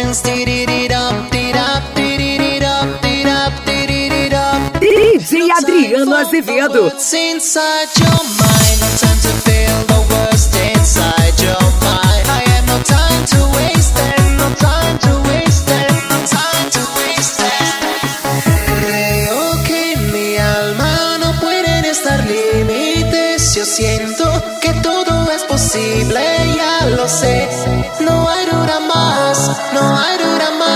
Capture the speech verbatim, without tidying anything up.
dance. Tiriririram, tirap, tiriririram, tirap, tiriririram. D J Adriano Azevedo. What's inside your mind? No time to feel the worst inside your mind. I have no time to waste it, no time to waste it, no time to waste it. Creo que en mi alma no pueden estar límites. Yo siento que todo es posible, ya lo sé. No hay duda más, no hay duda más.